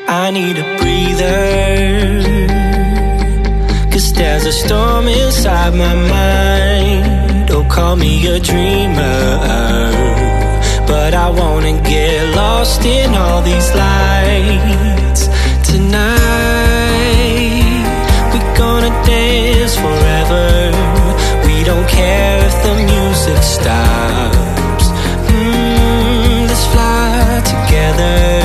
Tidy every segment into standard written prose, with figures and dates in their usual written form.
I need a breather, 'cause there's a storm inside my mind. Oh, call me a dreamer, but I wanna get lost in all these lights. Tonight we're gonna dance forever. We don't care if the music stops. Let's fly together.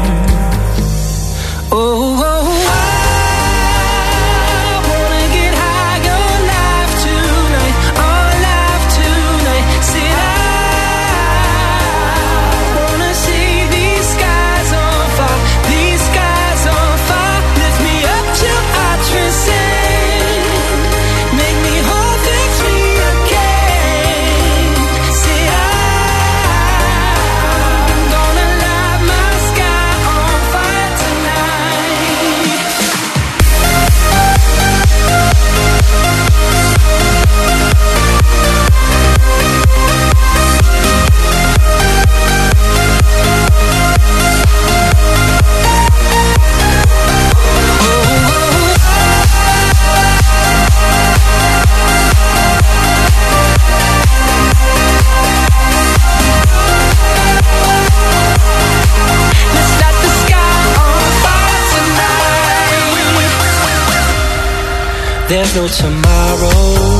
There's no tomorrow.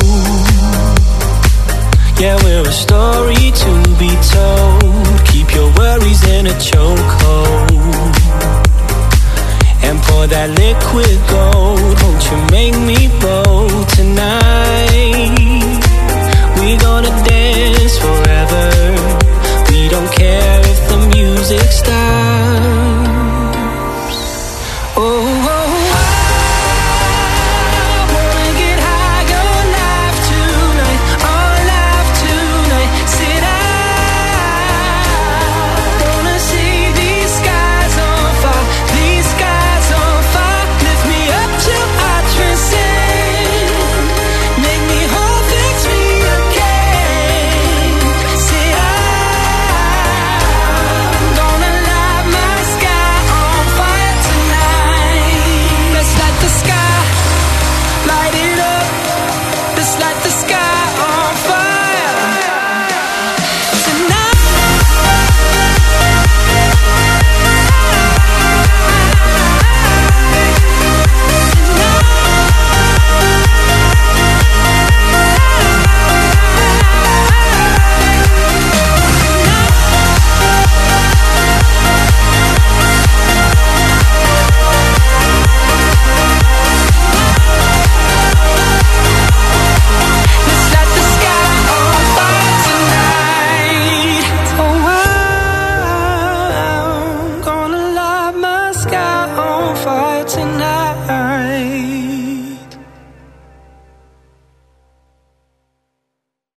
Yeah, we're a story to be told. Keep your worries in a chokehold and pour that liquid gold. Won't you make me